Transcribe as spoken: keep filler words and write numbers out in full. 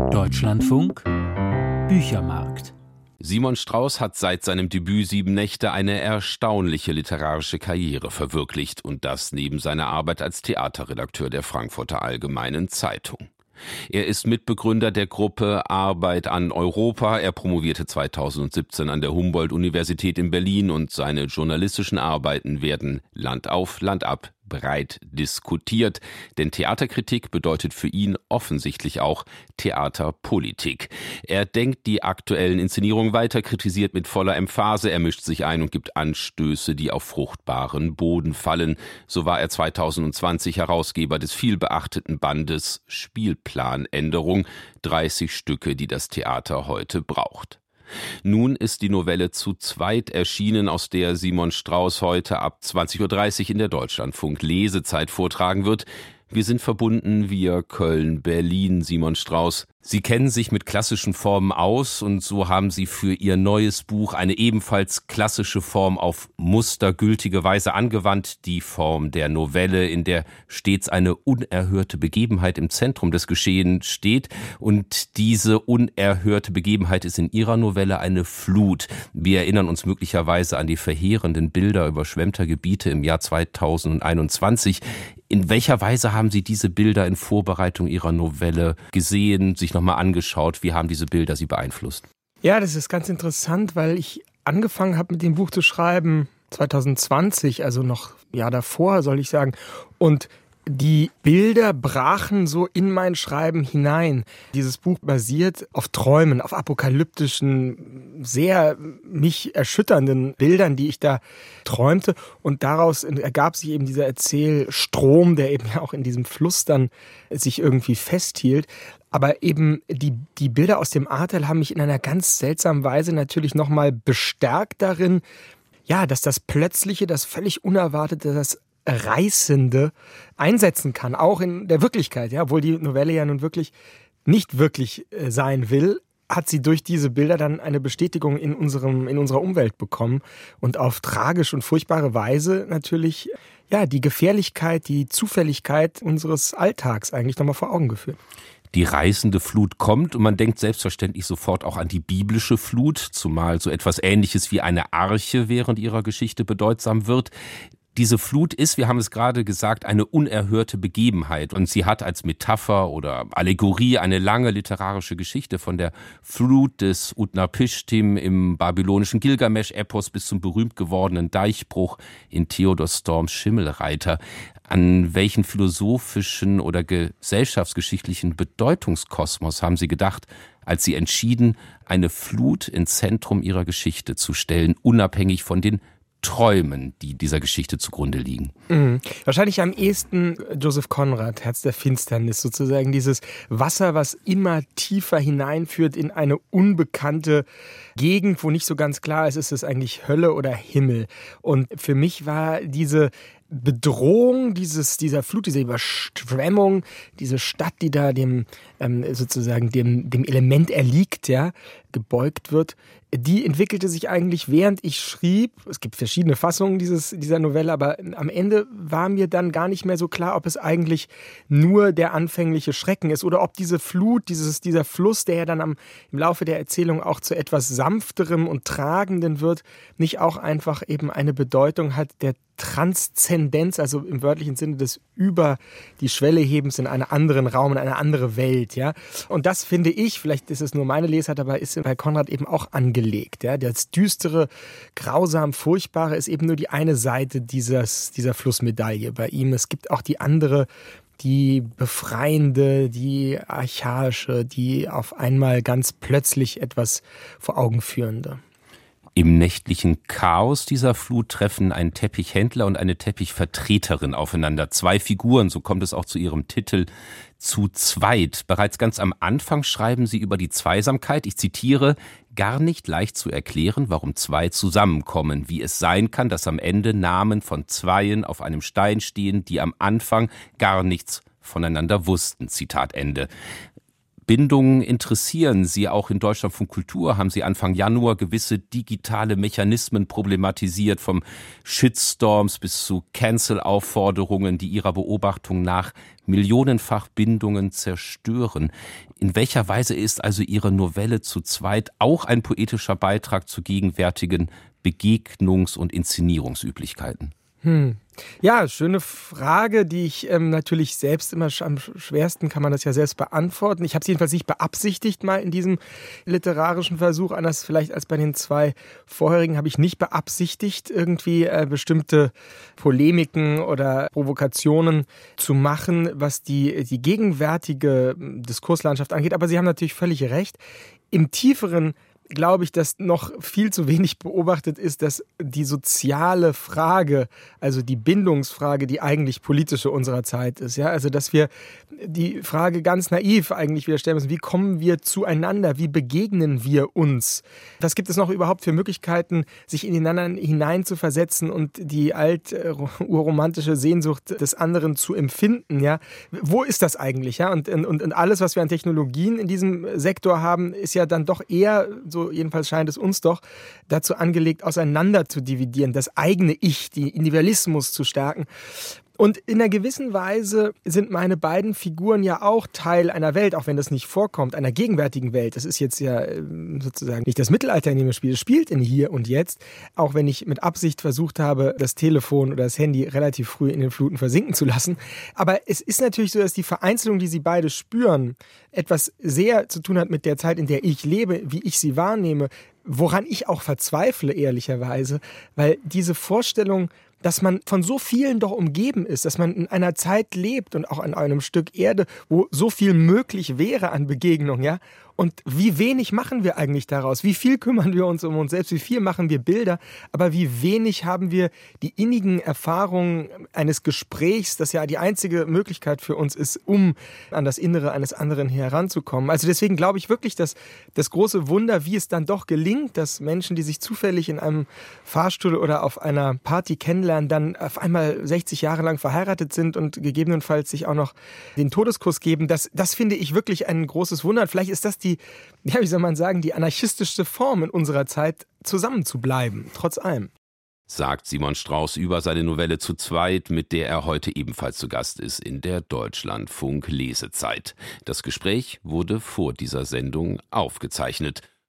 Deutschlandfunk Büchermarkt. Simon Strauß hat seit seinem Debüt Sieben Nächte eine erstaunliche literarische Karriere verwirklicht und das neben seiner Arbeit als Theaterredakteur der Frankfurter Allgemeinen Zeitung. Er ist Mitbegründer der Gruppe Arbeit an Europa. Er promovierte zweitausendsiebzehn an der Humboldt-Universität in Berlin und seine journalistischen Arbeiten werden Land auf, Land ab breit diskutiert. Denn Theaterkritik bedeutet für ihn offensichtlich auch Theaterpolitik. Er denkt die aktuellen Inszenierungen weiter, kritisiert mit voller Emphase, er mischt sich ein und gibt Anstöße, die auf fruchtbaren Boden fallen. So war er zweitausendzwanzig Herausgeber des vielbeachteten Bandes Spielplanänderung, dreißig Stücke, die das Theater heute braucht. Nun ist die Novelle Zu zweit erschienen, aus der Simon Strauß heute ab zwanzig Uhr dreißig in der Deutschlandfunk Lesezeit vortragen wird. Wir sind verbunden via Köln, Berlin. Simon Strauß, Sie kennen sich mit klassischen Formen aus und so haben Sie für Ihr neues Buch eine ebenfalls klassische Form auf mustergültige Weise angewandt, die Form der Novelle, in der stets eine unerhörte Begebenheit im Zentrum des Geschehens steht. Und diese unerhörte Begebenheit ist in Ihrer Novelle eine Flut. Wir erinnern uns möglicherweise an die verheerenden Bilder überschwemmter Gebiete im Jahr zweitausendeinundzwanzig. In welcher Weise haben Sie diese Bilder in Vorbereitung Ihrer Novelle gesehen, sich nochmal angeschaut? Wie haben diese Bilder Sie beeinflusst? Ja, das ist ganz interessant, weil ich angefangen habe, mit dem Buch zu schreiben zweitausendzwanzig, also noch ein Jahr davor, soll ich sagen. Und die Bilder brachen so in mein Schreiben hinein. Dieses Buch basiert auf Träumen, auf apokalyptischen, sehr mich erschütternden Bildern, die ich da träumte. Und daraus ergab sich eben dieser Erzählstrom, der eben ja auch in diesem Fluss dann sich irgendwie festhielt. Aber eben die, die Bilder aus dem Ahrtal haben mich in einer ganz seltsamen Weise natürlich nochmal bestärkt darin, ja, dass das Plötzliche, das völlig Unerwartete, das Reißende einsetzen kann, auch in der Wirklichkeit. Ja, obwohl die Novelle ja nun wirklich nicht wirklich äh, sein will, hat sie durch diese Bilder dann eine Bestätigung in unserem, in unserer Umwelt bekommen und auf tragisch und furchtbare Weise natürlich ja, die Gefährlichkeit, die Zufälligkeit unseres Alltags eigentlich nochmal vor Augen geführt. Die reißende Flut kommt und man denkt selbstverständlich sofort auch an die biblische Flut, zumal so etwas Ähnliches wie eine Arche während ihrer Geschichte bedeutsam wird. Diese Flut ist, wir haben es gerade gesagt, eine unerhörte Begebenheit und sie hat als Metapher oder Allegorie eine lange literarische Geschichte von der Flut des Utnapishtim im babylonischen Gilgamesch-Epos bis zum berühmt gewordenen Deichbruch in Theodor Storms Schimmelreiter. An welchen philosophischen oder gesellschaftsgeschichtlichen Bedeutungskosmos haben Sie gedacht, als Sie entschieden, eine Flut ins Zentrum Ihrer Geschichte zu stellen, unabhängig von den Träumen, die dieser Geschichte zugrunde liegen? Mhm. Wahrscheinlich am ehesten Joseph Conrad, Herz der Finsternis, sozusagen dieses Wasser, was immer tiefer hineinführt in eine unbekannte Gegend, wo nicht so ganz klar ist, ist es eigentlich Hölle oder Himmel. Und für mich war diese Bedrohung dieses, dieser Flut, dieser Überschwemmung, diese Stadt, die da dem ähm, sozusagen dem, dem Element erliegt, ja, gebeugt wird, die entwickelte sich eigentlich, während ich schrieb. Es gibt verschiedene Fassungen dieses, dieser Novelle, aber am Ende war mir dann gar nicht mehr so klar, ob es eigentlich nur der anfängliche Schrecken ist oder ob diese Flut, dieses, dieser Fluss, der ja dann am, im Laufe der Erzählung auch zu etwas Sanfterem und Tragenden wird, nicht auch einfach eben eine Bedeutung hat der Transzendenz, also im wörtlichen Sinne des über die Schwelle hebens in einen anderen Raum, in eine andere Welt, ja. Und das finde ich, vielleicht ist es nur meine Lesart, aber ist bei Konrad eben auch angelegt, ja. Das düstere, grausam, furchtbare ist eben nur die eine Seite dieses, dieser Flussmedaille bei ihm. Es gibt auch die andere, die befreiende, die archaische, die auf einmal ganz plötzlich etwas vor Augen führende. Im nächtlichen Chaos dieser Flut treffen ein Teppichhändler und eine Teppichvertreterin aufeinander. Zwei Figuren, so kommt es auch zu ihrem Titel, zu zweit. Bereits ganz am Anfang schreiben sie über die Zweisamkeit. Ich zitiere, gar nicht leicht zu erklären, warum zwei zusammenkommen, wie es sein kann, dass am Ende Namen von Zweien auf einem Stein stehen, die am Anfang gar nichts voneinander wussten. Zitat Ende. Bindungen interessieren Sie auch in Deutschlandfunk Kultur. Haben Sie Anfang Januar gewisse digitale Mechanismen problematisiert, vom Shitstorms bis zu Cancel-Aufforderungen, die Ihrer Beobachtung nach millionenfach Bindungen zerstören. In welcher Weise ist also Ihre Novelle zu zweit auch ein poetischer Beitrag zu gegenwärtigen Begegnungs- und Inszenierungsüblichkeiten? Hm. Ja, schöne Frage, die ich ähm, natürlich selbst immer sch- am schwersten kann man das ja selbst beantworten. Ich habe es jedenfalls nicht beabsichtigt mal in diesem literarischen Versuch, anders vielleicht als bei den zwei vorherigen, habe ich nicht beabsichtigt, irgendwie äh, bestimmte Polemiken oder Provokationen zu machen, was die, die gegenwärtige Diskurslandschaft angeht. Aber Sie haben natürlich völlig recht. Im tieferen glaube ich, dass noch viel zu wenig beobachtet ist, dass die soziale Frage, also die Bindungsfrage, die eigentlich politische unserer Zeit ist. Ja? Also dass wir die Frage ganz naiv eigentlich wieder stellen müssen, wie kommen wir zueinander, wie begegnen wir uns? Was gibt es noch überhaupt für Möglichkeiten, sich in den anderen hineinzuversetzen und die alt-urromantische Sehnsucht des anderen zu empfinden? Ja? Wo ist das eigentlich? Ja? Und, und, und alles, was wir an Technologien in diesem Sektor haben, ist ja dann doch eher so, jedenfalls scheint es uns doch, dazu angelegt, auseinander zu dividieren, das eigene Ich, den Individualismus zu stärken. Und in einer gewissen Weise sind meine beiden Figuren ja auch Teil einer Welt, auch wenn das nicht vorkommt, einer gegenwärtigen Welt. Das ist jetzt ja sozusagen nicht das Mittelalter, in dem es spielt, es spielt in Hier und Jetzt. Auch wenn ich mit Absicht versucht habe, das Telefon oder das Handy relativ früh in den Fluten versinken zu lassen. Aber es ist natürlich so, dass die Vereinzelung, die sie beide spüren, etwas sehr zu tun hat mit der Zeit, in der ich lebe, wie ich sie wahrnehme, woran ich auch verzweifle, ehrlicherweise, weil diese Vorstellung, dass man von so vielen doch umgeben ist, dass man in einer Zeit lebt und auch an einem Stück Erde, wo so viel möglich wäre an Begegnung, ja. Und wie wenig machen wir eigentlich daraus? Wie viel kümmern wir uns um uns selbst? Wie viel machen wir Bilder? Aber wie wenig haben wir die innigen Erfahrungen eines Gesprächs, das ja die einzige Möglichkeit für uns ist, um an das Innere eines anderen heranzukommen. Also deswegen glaube ich wirklich, dass das große Wunder, wie es dann doch gelingt, dass Menschen, die sich zufällig in einem Fahrstuhl oder auf einer Party kennenlernen, dann auf einmal sechzig Jahre lang verheiratet sind und gegebenenfalls sich auch noch den Todeskuss geben, das, das finde ich wirklich ein großes Wunder. Vielleicht ist das die, ja, wie soll man sagen, die anarchistischste Form in unserer Zeit, zusammenzubleiben, trotz allem. Sagt Simon Strauß über seine Novelle Zu zweit, mit der er heute ebenfalls zu Gast ist in der Deutschlandfunk Lesezeit. Das Gespräch wurde vor dieser Sendung aufgezeichnet.